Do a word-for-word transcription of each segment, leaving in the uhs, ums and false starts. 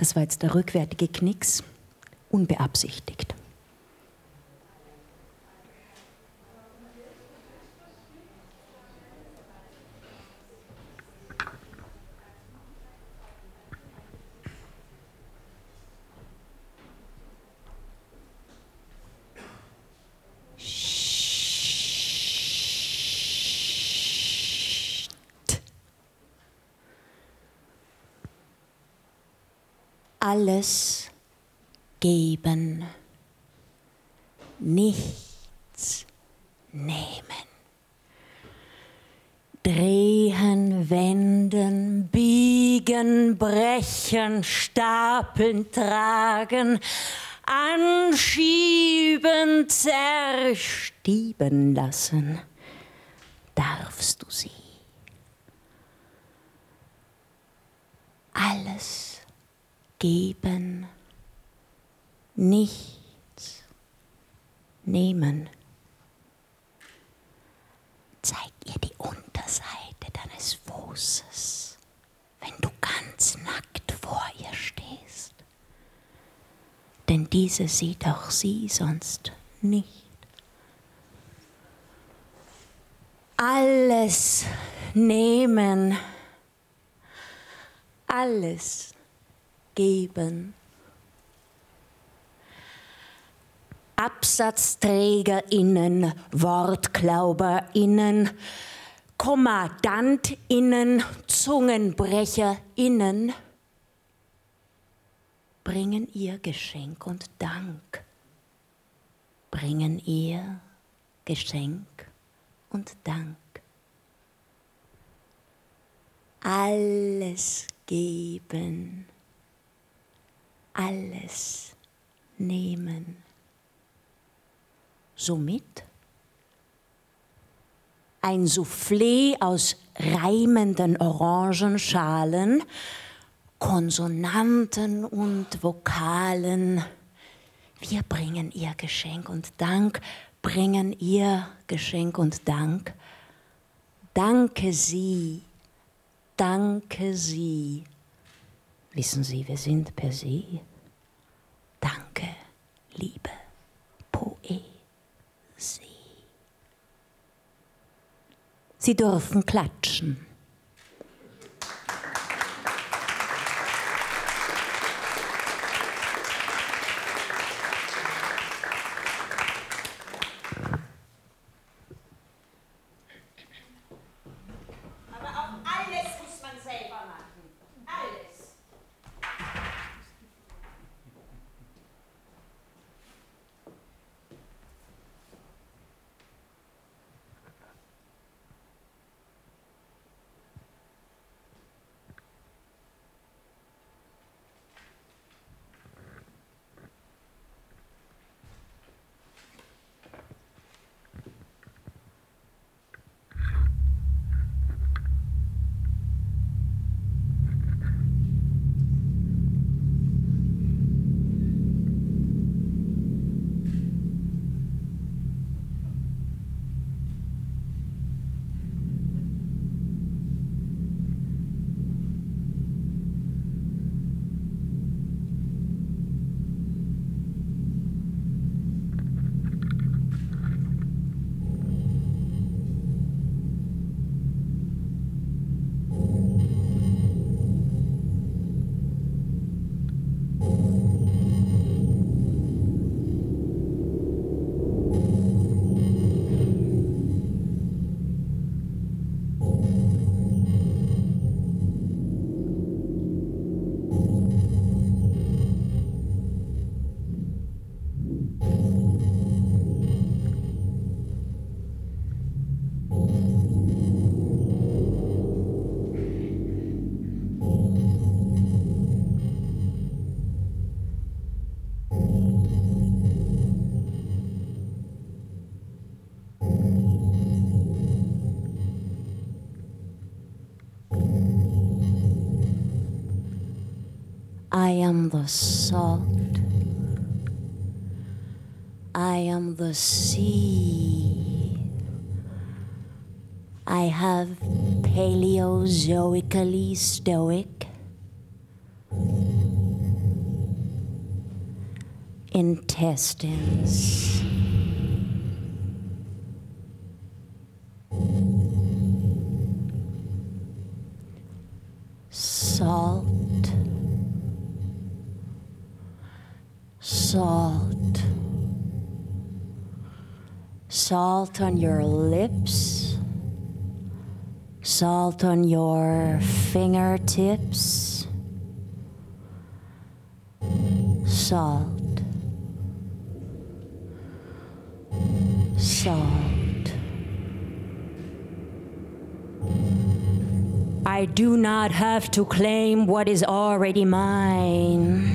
Das war jetzt der rückwärtige Knicks, unbeabsichtigt. Alles geben, nichts nehmen. Drehen, wenden, biegen, brechen, stapeln, tragen, anschieben, zerstieben lassen, darfst du sie. Alles geben, nichts nehmen. Zeig ihr die Unterseite deines Fußes, wenn du ganz nackt vor ihr stehst. Denn diese sieht auch sie sonst nicht. Alles nehmen, alles geben. AbsatzträgerInnen, WortklauberInnen, KommandantInnen, ZungenbrecherInnen bringen ihr Geschenk und Dank. Bringen ihr Geschenk und Dank. Alles geben. Alles nehmen. Somit ein Soufflé aus reimenden Orangenschalen, Konsonanten und Vokalen. Wir bringen ihr Geschenk und Dank, bringen ihr Geschenk und Dank. Danke Sie, danke Sie. Wissen Sie, wir sind per se. Danke, liebe Poesie. Sie dürfen klatschen. Aber auch alles muss man selber machen. Alles. I am the salt. I am the sea. I have paleozoically stoic. intestines. Salt, salt, salt on your lips, salt on your fingertips, salt, salt. I do not have to claim what is already mine.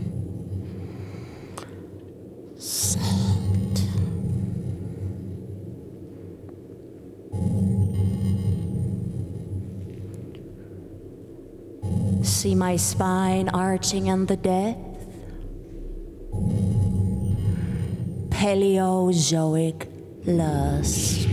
Salt. See my spine arching in the depth. Paleozoic lust.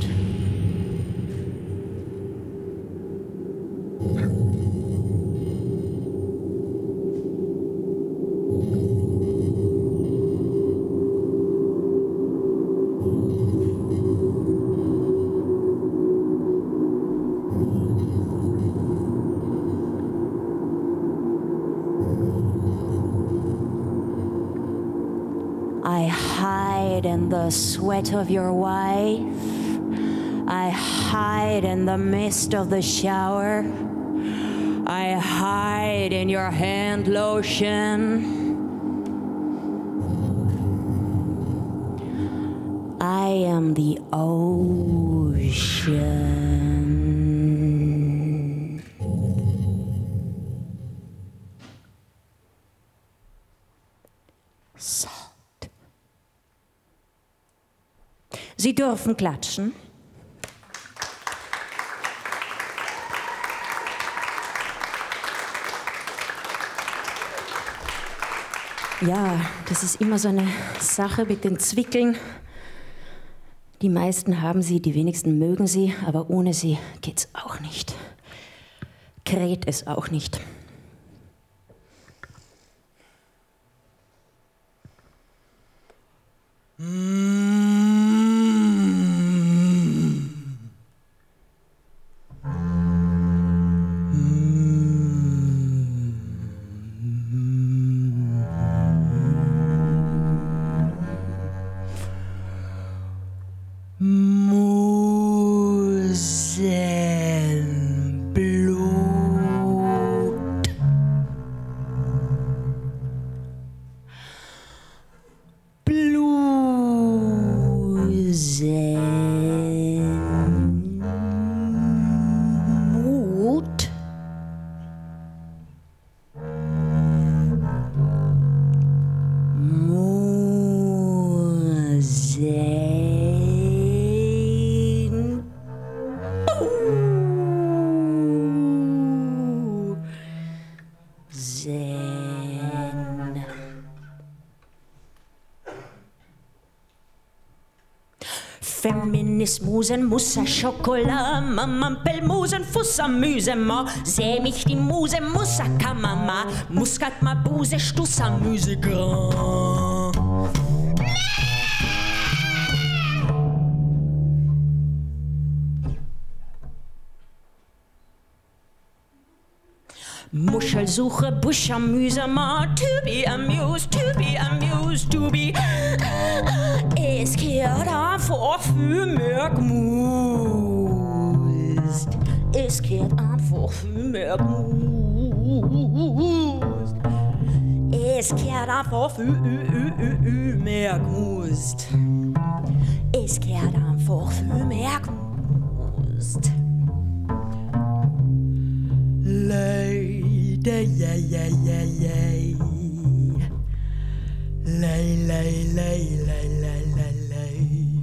I hide in the sweat of your wife. I hide in the mist of the shower. I hide in your hand lotion. I am the ocean. Salt. Sie dürfen klatschen. Ja, das ist immer so eine Sache mit den Zwickeln. Die meisten haben sie, die wenigsten mögen sie, aber ohne sie geht's auch nicht. Kräht es auch nicht. Feminismusen, Mussa, Schokolade, Mama, Pellmusen, Fussa, Müse, Ma, seh mich die Muse, Mussa, Kamama, Muskat, Ma, Buse, Stussa, Müse, Gra. Muschelsuche, Buschamüse, Ma, to be amused, to be amused, to be. Eskjæra for fumørkmust. Eskjæra for fumørkmust. Eskjæra for fumørkmust. Eskjæra for fumørkmust. Lay, da, ja, ja, ja, ja. Lay, lay, lay, lay, lay, lay, lay.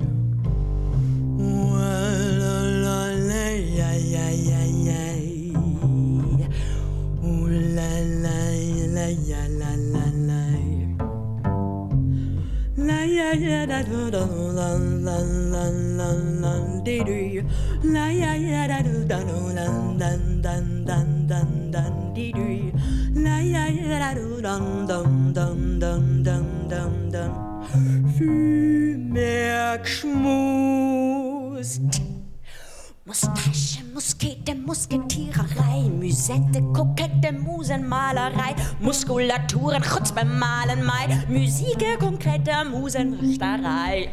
Well, la, lay, ya, ya, ya, ya. Ooh, la, la, la, ya, la, la, la. La, ya, ya, da, da, da, la, la, la, la, la, dee, dee. La, ya, ya, da, da, da, dan, dan, dan, dan, dan, dan, dee, dee. La, ya, ya, da, dum, dum, dum, dum, dum, dum, dum. geschmust. Mustache, Muskete, Musketiererei, Musette, Kokette, Musenmalerei, Muskulaturen, Chutz beim Malen, Mai, Musik, konkrete Musenrichterei.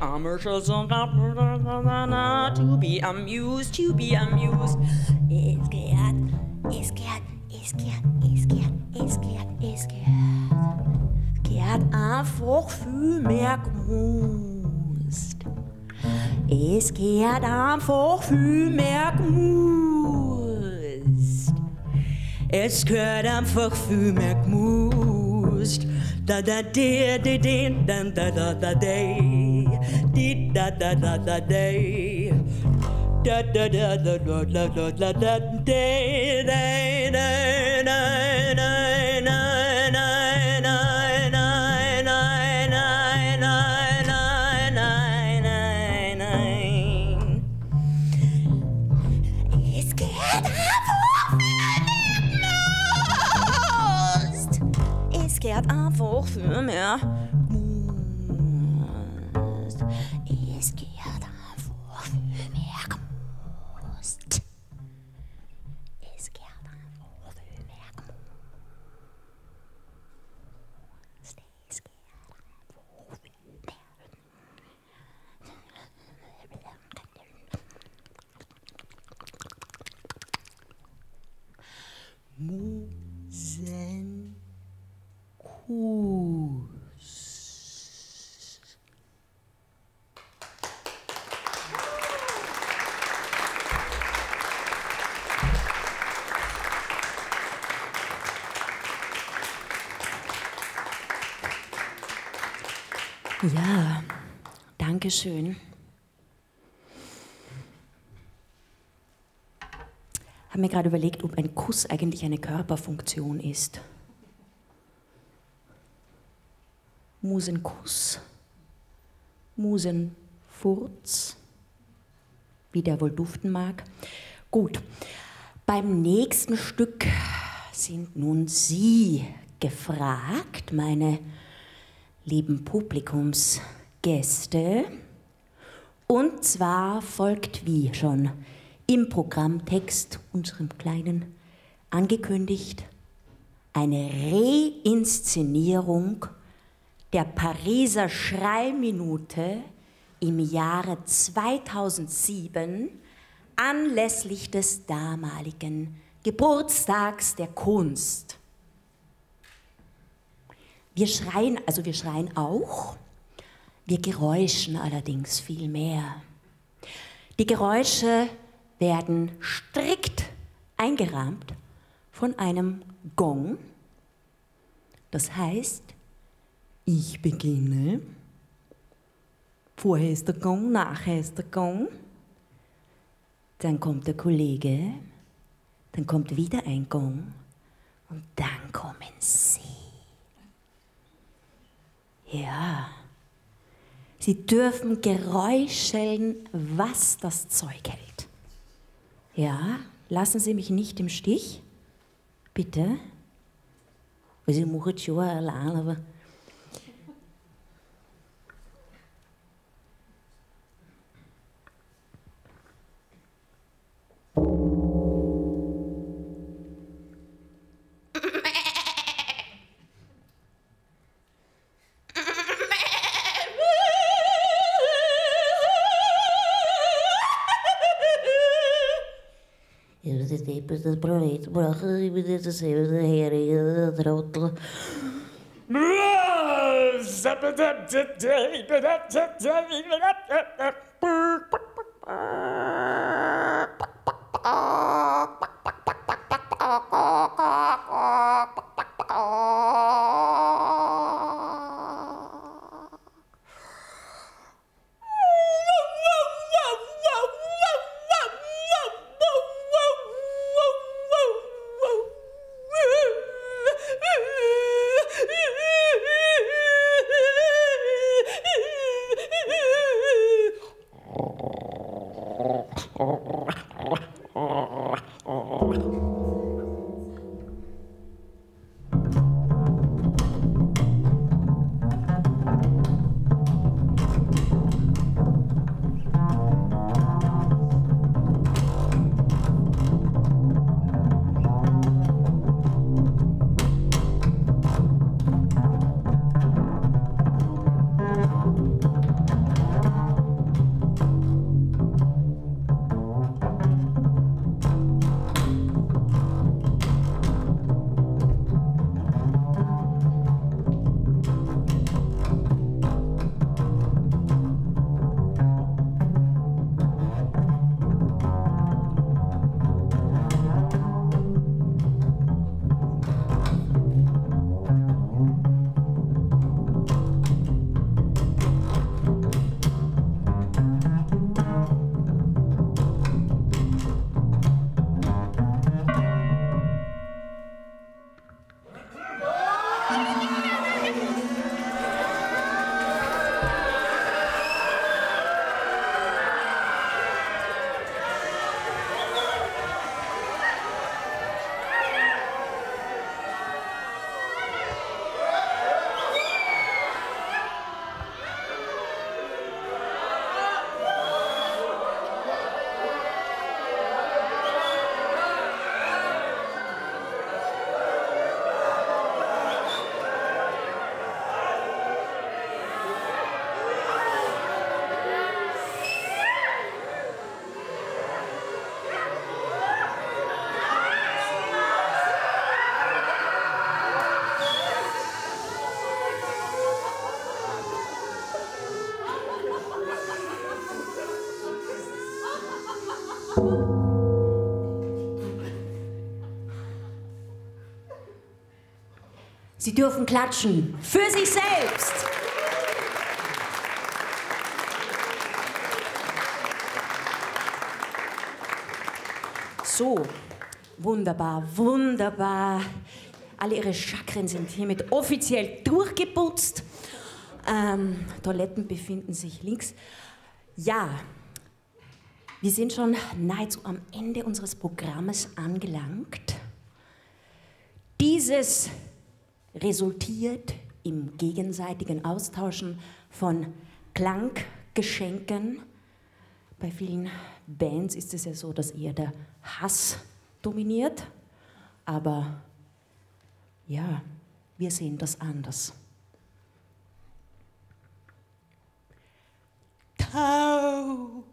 To be amused, to be amused. Es geht, es geht, es geht, es geht, es geht, es geht. Geht einfach viel mehr gemust. Es geht einfach viel mehr gemust. Es gehört einfach viel mehr gemust. Da da de de de da da da da de di da da da da de da da da da da da da da da de de de de Geht einfach für mehr Must. Es geht einfach für mehr Must. Es geht einfach für mehr Must. Es geht einfach für mehr Musen. Kuss. Ja, danke schön. Ich habe mir gerade überlegt, ob ein Kuss eigentlich eine Körperfunktion ist. Musenkuss, Musenfurz, wie der wohl duften mag. Gut, beim nächsten Stück sind nun Sie gefragt, meine lieben Publikumsgäste. Und zwar folgt, wie schon im Programmtext, unserem kleinen, angekündigt, eine Reinszenierung der Pariser Schreiminute im Jahre zweitausendsieben anlässlich des damaligen Geburtstags der Kunst. Wir schreien, also wir schreien auch, wir geräuschen allerdings viel mehr. Die Geräusche werden strikt eingerahmt von einem Gong. Das heißt, ich beginne, vorher ist der Gong, nachher ist der Gong, dann kommt der Kollege, dann kommt wieder ein Gong und dann kommen Sie. Ja, Sie dürfen geräuscheln, was das Zeug hält. Ja, lassen Sie mich nicht im Stich, bitte. Also ich mache es schon allein, aber das Prolet brachen Sie mit dieser selben Heringe, der Trottel. Sie dürfen klatschen. Für sich selbst. So, wunderbar, wunderbar. Alle ihre Chakren sind hiermit offiziell durchgeputzt. Ähm, Toiletten befinden sich links. Ja, wir sind schon nahezu am Ende unseres Programmes angelangt. Dieses resultiert im gegenseitigen Austauschen von Klanggeschenken. Bei vielen Bands ist es ja so, dass eher der Hass dominiert. Aber ja, wir sehen das anders. Tau.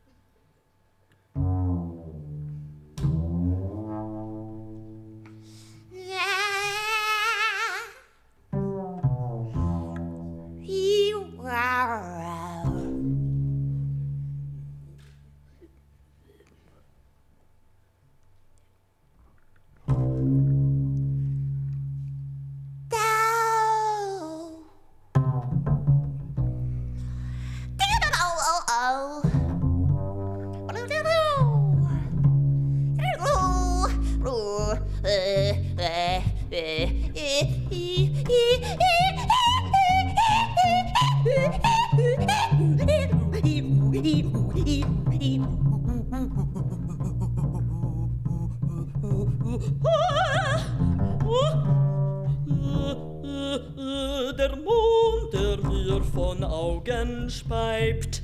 Der Mond, der mir von Augen speibt.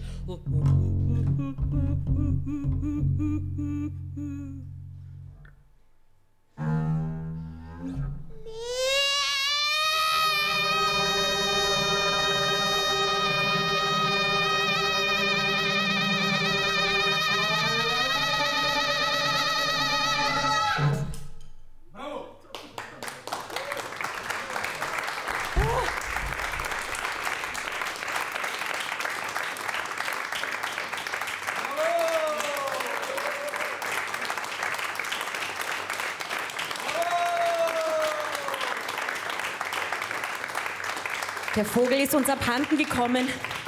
Der Vogel ist uns abhanden gekommen.